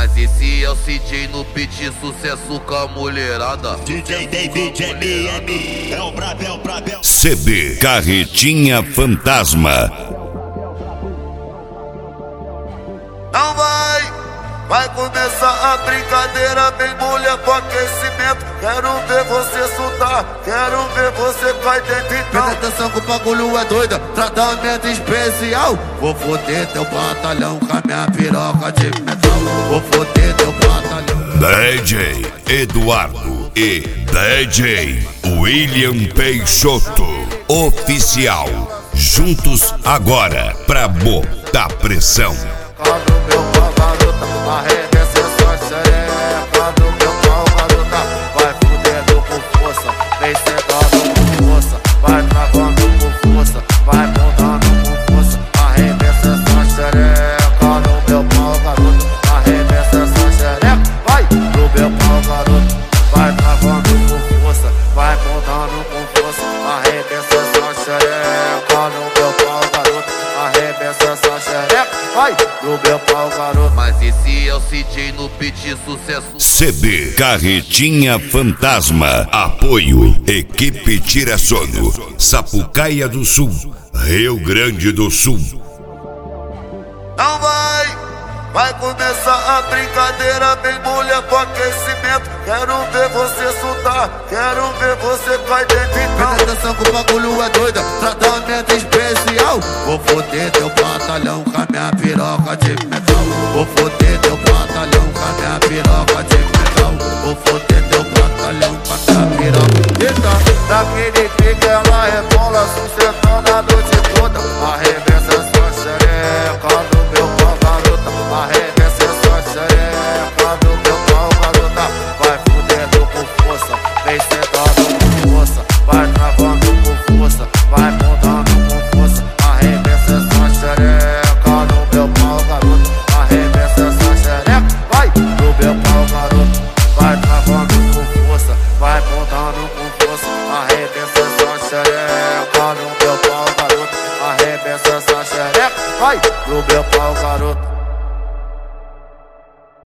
Mas esse é o CJ no beat, sucesso com a mulherada. DJ David MM, é o Brabel. CB Carretinha Fantasma. Não vai começar a brincadeira, vem mulher com aquecimento. Quero ver você soltar, quero ver você vai dentro então. Presta atenção que o bagulho é doida, tratamento especial. Vou foder teu batalhão com a minha piroca de metal. Vou foder teu batalhão. DJ Eduardo e DJ William Peixoto Oficial. Juntos agora pra botar pressão. Do meu pau, garota, arremessa essa xereca do meu pau, garota. Vai fudendo com força, vem sentando com força. Vai travando com força, vai montando com força. Arremessa essa xereca no meu pau, garota. Arremessa essa xereca, vai no meu pau, garota. Vai travando com força, vai montando com força. Arremessa essa xereca no meu pau, garota. Arremessa essa xereca, vai no meu pau, garoto. Mas esse é o CJ no beat, sucesso. CB Carretinha Fantasma. Apoio Equipe Tira Sono, Sapucaia do Sul, Rio Grande do Sul. Não vai começar a brincadeira, vem mulher com aquecimento. Quero ver você soltar, quero ver você vai dentro então. Presta atenção que o bagulho é doida, tratamento especial. Vou foder teu batalhão com a minha piroca de metal. Vou foder teu batalhão com a minha piroca de metal. Vou foder teu batalhão com a minha piroca de metal. Daquele pique ela rebola, sustentando a noite toda. Arremessa essa xereca no meu pau, garota. Arremessa essa xereca no meu pau, garota. Vai fudendo com força, vem sentando com força. Vai travando com força, vai montando com força. Arremessa essa xereca no meu pau, garota. Arremessa essa xereca, vai no meu pau, garota. Vai travando com força, vai montando com força. Arremessa essa xereca no meu pau, garota. Arremessa essa xereca, vai no meu pau, garota.